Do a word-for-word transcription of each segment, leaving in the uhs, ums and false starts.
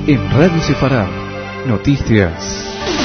En Radio Sefarad, noticias.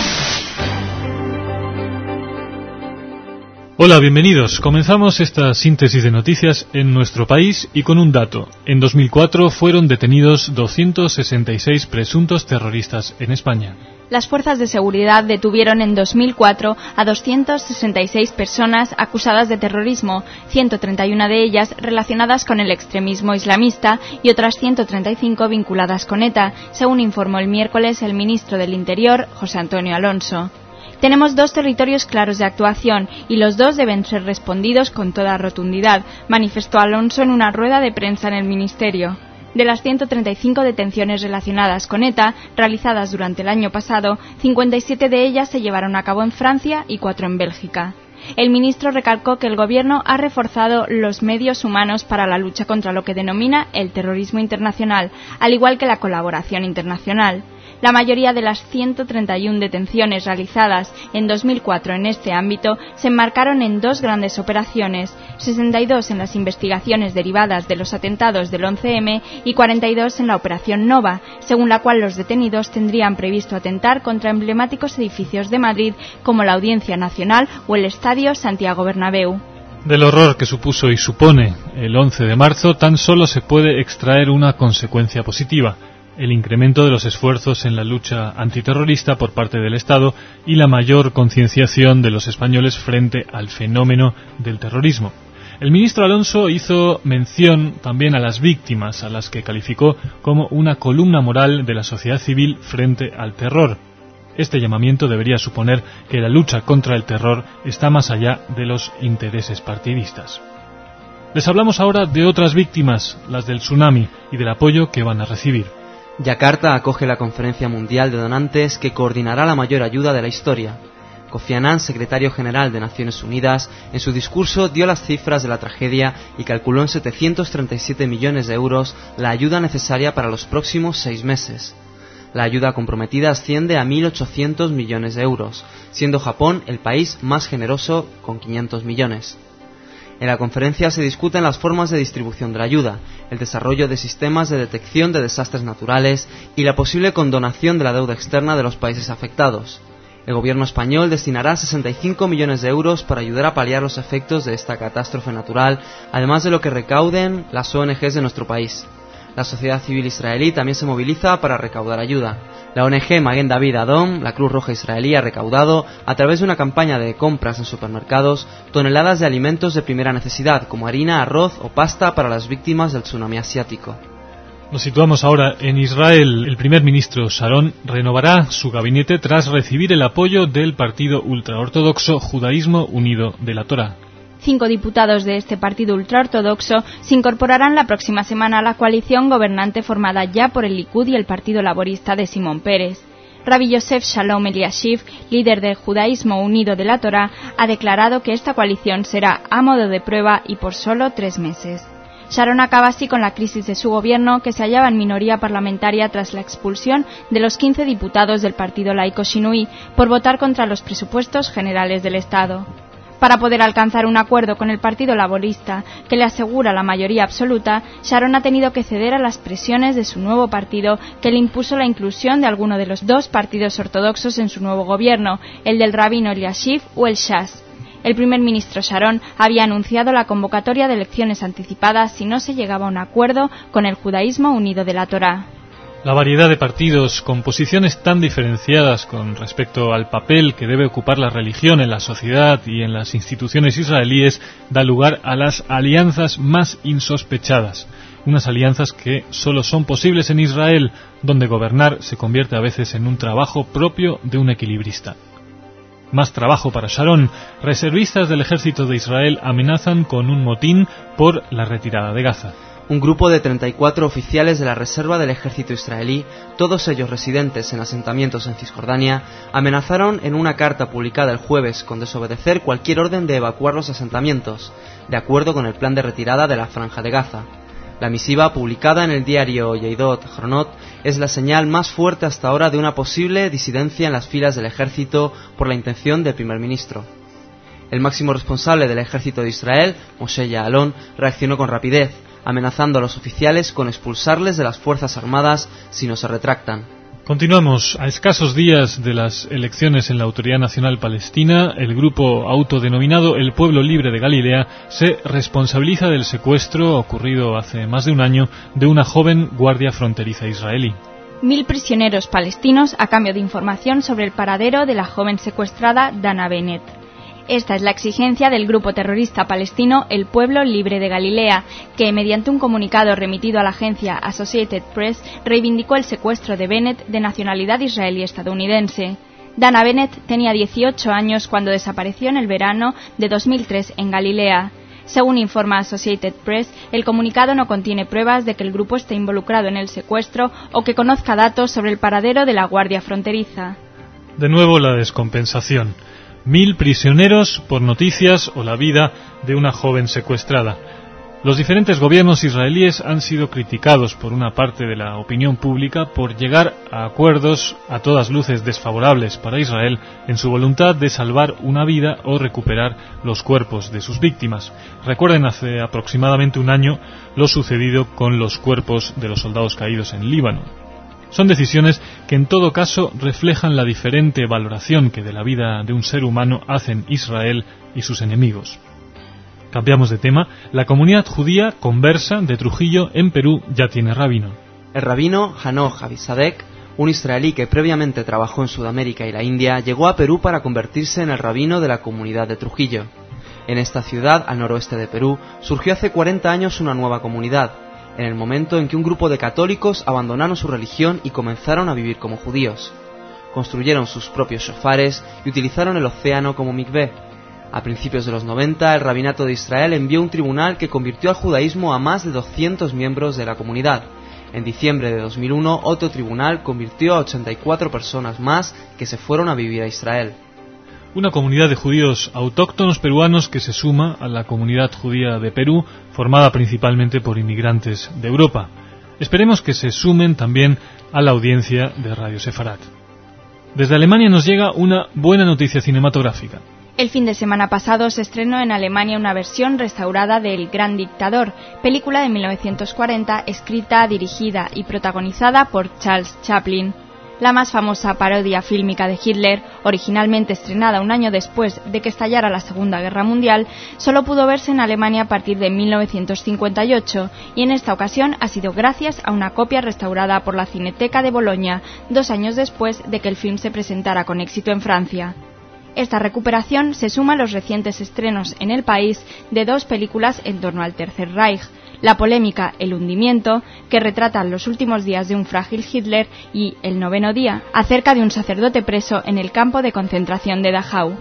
Hola, bienvenidos. Comenzamos esta síntesis de noticias en nuestro país y con un dato. En dos mil cuatro fueron detenidos doscientos sesenta y seis presuntos terroristas en España. Las fuerzas de seguridad detuvieron en dos mil cuatro a doscientas sesenta y seis personas acusadas de terrorismo, ciento treinta y una de ellas relacionadas con el extremismo islamista y otras ciento treinta y cinco vinculadas con ETA, según informó el miércoles el ministro del Interior, José Antonio Alonso. Tenemos dos territorios claros de actuación y los dos deben ser respondidos con toda rotundidad, manifestó Alonso en una rueda de prensa en el Ministerio. De las ciento treinta y cinco detenciones relacionadas con ETA realizadas durante el año pasado, cincuenta y siete de ellas se llevaron a cabo en Francia y cuatro en Bélgica. El ministro recalcó que el Gobierno ha reforzado los medios humanos para la lucha contra lo que denomina el terrorismo internacional, al igual que la colaboración internacional. La mayoría de las ciento treinta y una detenciones realizadas en dos mil cuatro en este ámbito se enmarcaron en dos grandes operaciones, sesenta y dos en las investigaciones derivadas de los atentados del once eme y cuarenta y dos en la Operación Nova, según la cual los detenidos tendrían previsto atentar contra emblemáticos edificios de Madrid como la Audiencia Nacional o el Estadio Santiago Bernabéu. Del horror que supuso y supone el once de marzo tan solo se puede extraer una consecuencia positiva: el incremento de los esfuerzos en la lucha antiterrorista por parte del Estado y la mayor concienciación de los españoles frente al fenómeno del terrorismo. El ministro Alonso hizo mención también a las víctimas, a las que calificó como una columna moral de la sociedad civil frente al terror. Este llamamiento debería suponer que la lucha contra el terror está más allá de los intereses partidistas. Les hablamos ahora de otras víctimas, las del tsunami, y del apoyo que van a recibir. Yakarta acoge la Conferencia Mundial de Donantes que coordinará la mayor ayuda de la historia. Kofi Annan, secretario general de Naciones Unidas, en su discurso dio las cifras de la tragedia y calculó en setecientos treinta y siete millones de euros la ayuda necesaria para los próximos seis meses. La ayuda comprometida asciende a mil ochocientos millones de euros, siendo Japón el país más generoso con quinientos millones. En la conferencia se discuten las formas de distribución de la ayuda, el desarrollo de sistemas de detección de desastres naturales y la posible condonación de la deuda externa de los países afectados. El gobierno español destinará sesenta y cinco millones de euros para ayudar a paliar los efectos de esta catástrofe natural, además de lo que recauden las O N Ges de nuestro país. La sociedad civil israelí también se moviliza para recaudar ayuda. La O N Ge Maguen David Adom, la Cruz Roja israelí, ha recaudado, a través de una campaña de compras en supermercados, toneladas de alimentos de primera necesidad, como harina, arroz o pasta para las víctimas del tsunami asiático. Nos situamos ahora en Israel. El primer ministro Sharon renovará su gabinete tras recibir el apoyo del partido ultraortodoxo Judaísmo Unido de la Torá. Cinco diputados de este partido ultraortodoxo se incorporarán la próxima semana a la coalición gobernante formada ya por el Likud y el Partido Laborista de Simón Peres. Rabbi Yosef Shalom Eliashiv, líder del Judaísmo Unido de la Torá, ha declarado que esta coalición será a modo de prueba y por solo tres meses. Sharon acaba así con la crisis de su gobierno, que se hallaba en minoría parlamentaria tras la expulsión de los quince diputados del partido laico Shinui por votar contra los presupuestos generales del Estado. Para poder alcanzar un acuerdo con el Partido Laborista, que le asegura la mayoría absoluta, Sharon ha tenido que ceder a las presiones de su nuevo partido, que le impuso la inclusión de alguno de los dos partidos ortodoxos en su nuevo gobierno, el del rabino Eliashiv o el Shas. El primer ministro Sharon había anunciado la convocatoria de elecciones anticipadas si no se llegaba a un acuerdo con el Judaísmo Unido de la Torá. La variedad de partidos con posiciones tan diferenciadas con respecto al papel que debe ocupar la religión en la sociedad y en las instituciones israelíes da lugar a las alianzas más insospechadas. Unas alianzas que solo son posibles en Israel, donde gobernar se convierte a veces en un trabajo propio de un equilibrista. Más trabajo para Sharon. Reservistas del ejército de Israel amenazan con un motín por la retirada de Gaza. Un grupo de treinta y cuatro oficiales de la reserva del ejército israelí, todos ellos residentes en asentamientos en Cisjordania, amenazaron en una carta publicada el jueves con desobedecer cualquier orden de evacuar los asentamientos, de acuerdo con el plan de retirada de la Franja de Gaza. La misiva, publicada en el diario Yedot Ahronot, es la señal más fuerte hasta ahora de una posible disidencia en las filas del ejército por la intención del primer ministro. El máximo responsable del ejército de Israel, Moshe Ya'alon, reaccionó con rapidez. amenazando a los oficiales con expulsarles de las Fuerzas Armadas si no se retractan. Continuamos. A escasos días de las elecciones en la Autoridad Nacional Palestina, el grupo autodenominado El Pueblo Libre de Galilea se responsabiliza del secuestro ocurrido hace más de un año de una joven guardia fronteriza israelí. Mil prisioneros palestinos a cambio de información sobre el paradero de la joven secuestrada Dana Bennett. Esta es la exigencia del grupo terrorista palestino El Pueblo Libre de Galilea, que, mediante un comunicado remitido a la agencia Associated Press, reivindicó el secuestro de Bennett, de nacionalidad israelí-estadounidense. Dana Bennett tenía dieciocho años cuando desapareció en el verano de dos mil tres en Galilea. Según informa Associated Press, el comunicado no contiene pruebas de que el grupo esté involucrado en el secuestro o que conozca datos sobre el paradero de la guardia fronteriza. De nuevo la descompensación. Mil prisioneros por noticias o la vida de una joven secuestrada. Los diferentes gobiernos israelíes han sido criticados por una parte de la opinión pública por llegar a acuerdos a todas luces desfavorables para Israel en su voluntad de salvar una vida o recuperar los cuerpos de sus víctimas. Recuerden hace aproximadamente un año lo sucedido con los cuerpos de los soldados caídos en Líbano. Son decisiones que en todo caso reflejan la diferente valoración que de la vida de un ser humano hacen Israel y sus enemigos. Cambiamos de tema. La comunidad judía conversa de Trujillo en Perú ya tiene rabino. El rabino Hanoch Avisadek, un israelí que previamente trabajó en Sudamérica y la India, llegó a Perú para convertirse en el rabino de la comunidad de Trujillo. En esta ciudad, al noroeste de Perú, surgió hace cuarenta años una nueva comunidad, en el momento en que un grupo de católicos abandonaron su religión y comenzaron a vivir como judíos. Construyeron sus propios shofares y utilizaron el océano como mikvé. A principios de los noventa, el Rabinato de Israel envió un tribunal que convirtió al judaísmo a más de doscientos miembros de la comunidad. En diciembre de dos mil uno, otro tribunal convirtió a ochenta y cuatro personas más que se fueron a vivir a Israel. Una comunidad de judíos autóctonos peruanos que se suma a la comunidad judía de Perú, formada principalmente por inmigrantes de Europa. Esperemos que se sumen también a la audiencia de Radio Sefarat. Desde Alemania nos llega una buena noticia cinematográfica. El fin de semana pasado se estrenó en Alemania una versión restaurada de El Gran Dictador, película de mil novecientos cuarenta escrita, dirigida y protagonizada por Charles Chaplin. La más famosa parodia fílmica de Hitler, originalmente estrenada un año después de que estallara la Segunda Guerra Mundial, solo pudo verse en Alemania a partir de mil novecientos cincuenta y ocho y en esta ocasión ha sido gracias a una copia restaurada por la Cineteca de Bolonia, dos años después de que el film se presentara con éxito en Francia. Esta recuperación se suma a los recientes estrenos en el país de dos películas en torno al Tercer Reich, la polémica El hundimiento, que retrata los últimos días de un frágil Hitler, y El noveno día, acerca de un sacerdote preso en el campo de concentración de Dachau.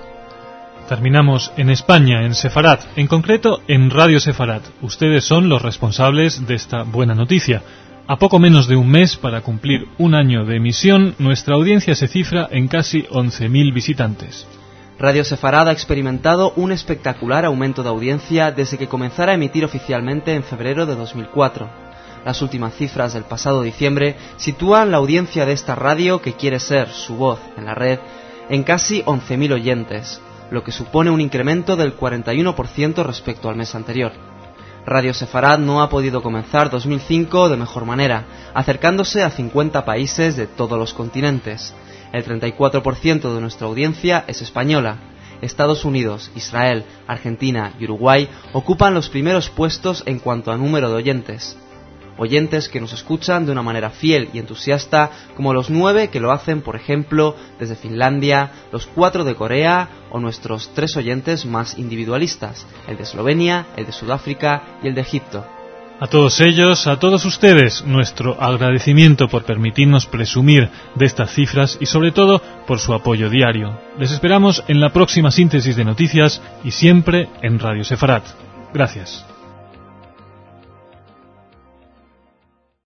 Terminamos en España, en Sefarat, en concreto en Radio Sefarat. Ustedes son los responsables de esta buena noticia. A poco menos de un mes para cumplir un año de emisión, nuestra audiencia se cifra en casi once mil visitantes. Radio Sefarat ha experimentado un espectacular aumento de audiencia desde que comenzara a emitir oficialmente en febrero de dos mil cuatro. Las últimas cifras del pasado diciembre sitúan la audiencia de esta radio, que quiere ser su voz en la red, en casi once mil oyentes, lo que supone un incremento del cuarenta y uno por ciento respecto al mes anterior. Radio Sefarat no ha podido comenzar dos mil cinco de mejor manera, acercándose a cincuenta países de todos los continentes. El treinta y cuatro por ciento de nuestra audiencia es española. Estados Unidos, Israel, Argentina y Uruguay ocupan los primeros puestos en cuanto a número de oyentes. Oyentes que nos escuchan de una manera fiel y entusiasta, como los nueve que lo hacen, por ejemplo, desde Finlandia, los cuatro de Corea o nuestros tres oyentes más individualistas, el de Eslovenia, el de Sudáfrica y el de Egipto. A todos ellos, a todos ustedes, nuestro agradecimiento por permitirnos presumir de estas cifras y sobre todo por su apoyo diario. Les esperamos en la próxima síntesis de noticias y siempre en Radio Sefarat. Gracias.